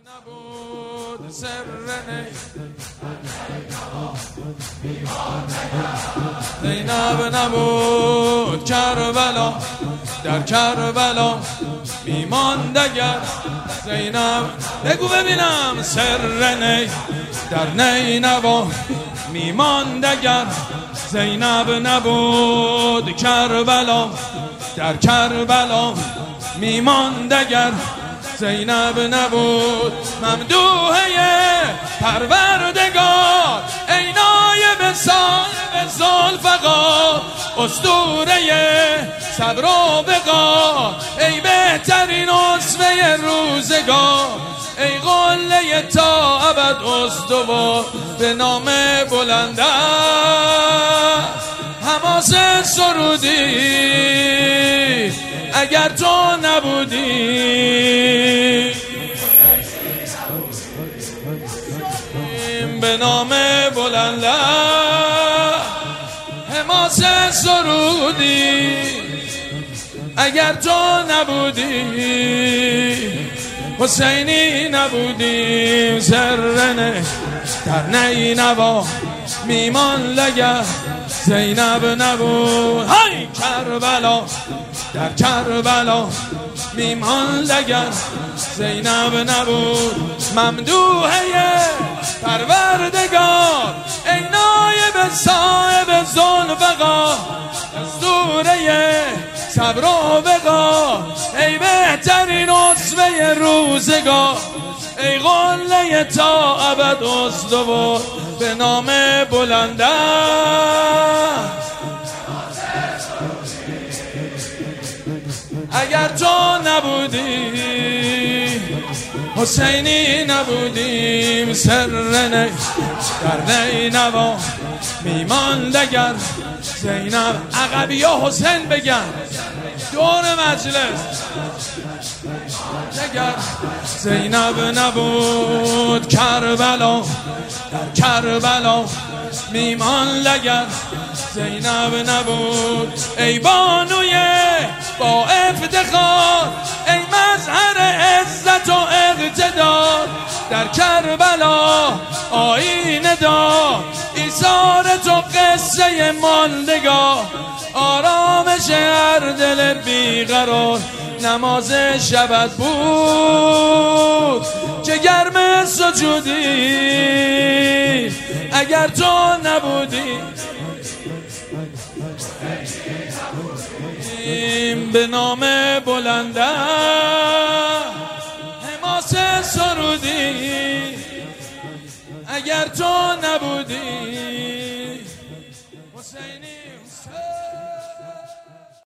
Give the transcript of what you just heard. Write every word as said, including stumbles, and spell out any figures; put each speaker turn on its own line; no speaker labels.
نبود سرنه زینب نبود کربلا در کربلا میماند اگر زینب بگو ببینم سرنه در نینوا میماند اگر زینب نبود کربلا در کربلا میماند اگر زینب نبود ممدوحه پروردگار عینای به صاحب ذوالفقار اسطوره صبر و بقا ای بهترین اسوه روزگار ای قله تا ابد استوار به نام بلنده حماس سرودی اگر تو نبودی به نام بلنده حماس سرودی اگر تو نبودی حسینی نبودی سرنه در نینوا میمان لگر زینب نبود های کربلا در کربلا میمان لگر زینب نبود ممدوحه پروردگار عینای به صاحب ذوالفقار اسطوره صبر و بقا ای بهترین اسوه روزگار ای قله تا ابد استوار به نام بلنده اگر تو نبودی حسینی نبودیم سرنه در نینوا میماند اگر زینب عقبی ها حسین بگن دور مجلس اگر زینب نبود کربلا در کربلا میمان اگر زینب نبود ای بانوی با افتخار ای مظهر عزت و اقتدار در کربلا آیین دار ایثار تو قصه ماندگار آرامش هر دل بیقرار نماز شبت بود که گرم سجودی اگر تو نبودی به نام بلنده حماس سرودی اگر تو نبودی حسینی